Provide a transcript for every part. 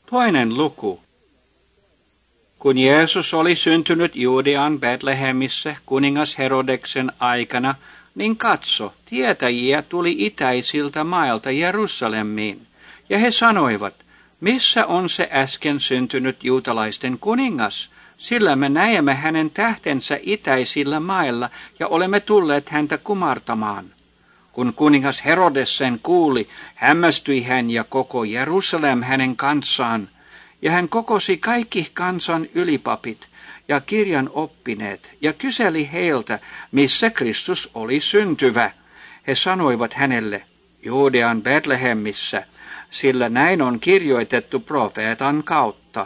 Toinen luku. Kun Jeesus oli syntynyt Juudean Betlehemissä kuningas Herodeksen aikana, niin katso, tietäjiä tuli itäisiltä mailta Jerusalemiin. Ja he sanoivat, missä on se äsken syntynyt juutalaisten kuningas? Sillä me näemme hänen tähtensä itäisillä mailla ja olemme tulleet häntä kumartamaan. Kun kuningas Herodes sen kuuli, hämmästyi hän ja koko Jerusalem hänen kanssaan. Ja hän kokosi kaikki kansan ylipapit ja kirjan oppineet ja kyseli heiltä, missä Kristus oli syntyvä. He sanoivat hänelle, Juudean Betlehemissä, sillä näin on kirjoitettu profeetan kautta.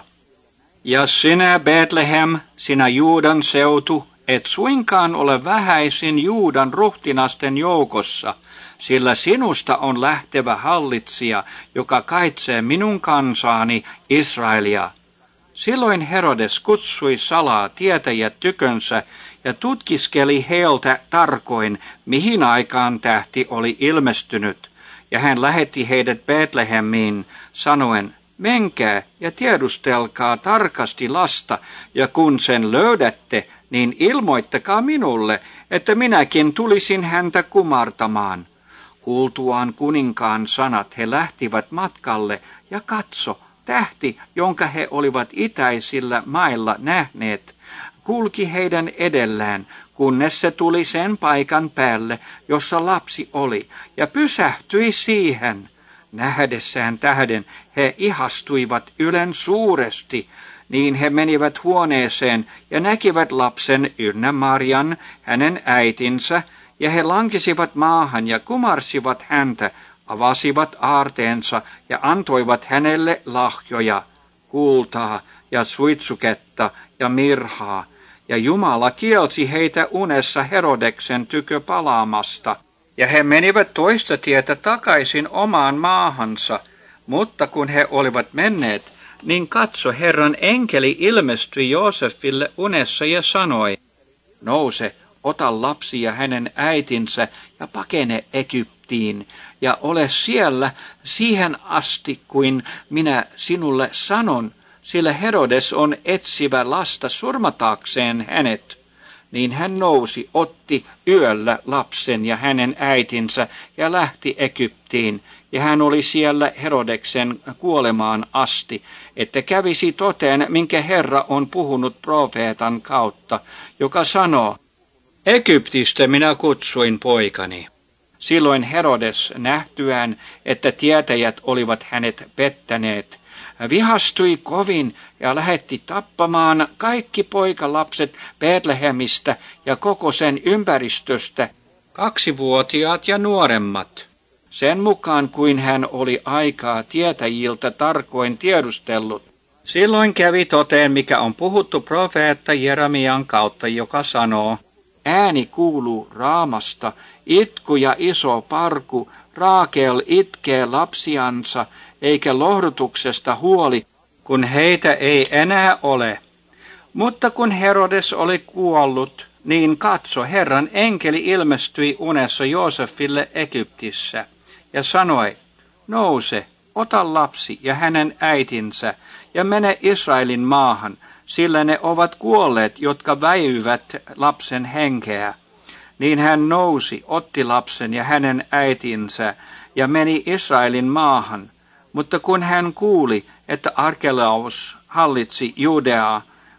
Ja sinä, Betlehem, sinä Juudan seutu, et suinkaan ole vähäisin Juudan ruhtinasten joukossa, sillä sinusta on lähtevä hallitsija, joka kaitsee minun kansaani Israelia. Silloin Herodes kutsui salaa tietäjät tykönsä ja tutkiskeli heiltä tarkoin, mihin aikaan tähti oli ilmestynyt. Ja hän lähetti heidät Betlehemiin sanoen, menkää ja tiedustelkaa tarkasti lasta, ja kun sen löydätte, niin ilmoittakaa minulle, että minäkin tulisin häntä kumartamaan. Kuultuaan kuninkaan sanat he lähtivät matkalle, ja katso, tähti, jonka he olivat itäisillä mailla nähneet, kulki heidän edellään, kunnes se tuli sen paikan päälle, jossa lapsi oli, ja pysähtyi siihen. Nähdessään tähden he ihastuivat ylen suuresti, niin he menivät huoneeseen ja näkivät lapsen ynnä Marian, hänen äitinsä, ja he lankesivat maahan ja kumarsivat häntä, avasivat aarteensa ja antoivat hänelle lahjoja, kultaa ja suitsuketta ja mirhaa. Ja Jumala kielsi heitä unessa Herodeksen tykö palaamasta. Ja he menivät toista tietä takaisin omaan maahansa, mutta kun he olivat menneet, niin katso, Herran enkeli ilmestyi Joosefille unessa ja sanoi, nouse, ota lapsi ja hänen äitinsä ja pakene Egyptiin, ja ole siellä siihen asti, kuin minä sinulle sanon, sillä Herodes on etsivä lasta surmataakseen hänet. Niin hän nousi, otti yöllä lapsen ja hänen äitinsä ja lähti Egyptiin, ja hän oli siellä Herodeksen kuolemaan asti, että kävisi toteen, minkä Herra on puhunut profeetan kautta, joka sanoo, Egyptistä minä kutsuin poikani. Silloin Herodes nähtyään, että tietäjät olivat hänet pettäneet, vihastui kovin ja lähetti tappamaan kaikki poikalapset Betlehemistä ja koko sen ympäristöstä, 2-vuotiaat ja nuoremmat. Sen mukaan kuin hän oli aikaa tietäjiltä tarkoin tiedustellut. Silloin kävi toteen, mikä on puhuttu profeetta Jeremian kautta, joka sanoo, ääni kuuluu Raamasta, itku ja iso parku, Raakel itkee lapsiansa, eikä lohdutuksesta huoli, kun heitä ei enää ole. Mutta kun Herodes oli kuollut, niin katso, Herran enkeli ilmestyi unessa Joosefille Egyptissä ja sanoi, nouse, ota lapsi ja hänen äitinsä ja mene Israelin maahan, sillä ne ovat kuolleet, jotka väijyvät lapsen henkeä. Niin hän nousi, otti lapsen ja hänen äitinsä ja meni Israelin maahan. Mutta kun hän kuuli, että Arkelaus hallitsi Judeaa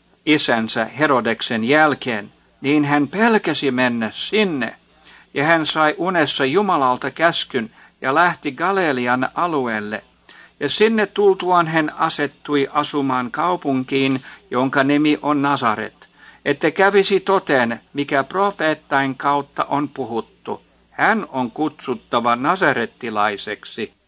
isänsä Herodeksen jälkeen, niin hän pelkäsi mennä sinne. Ja hän sai unessa Jumalalta käskyn ja lähti Galilean alueelle. Ja sinne tultuaan hän asettui asumaan kaupunkiin, jonka nimi on Nasaret, että kävisi toteen, mikä profeettain kautta on puhuttu. Hän on kutsuttava nasarettilaiseksi.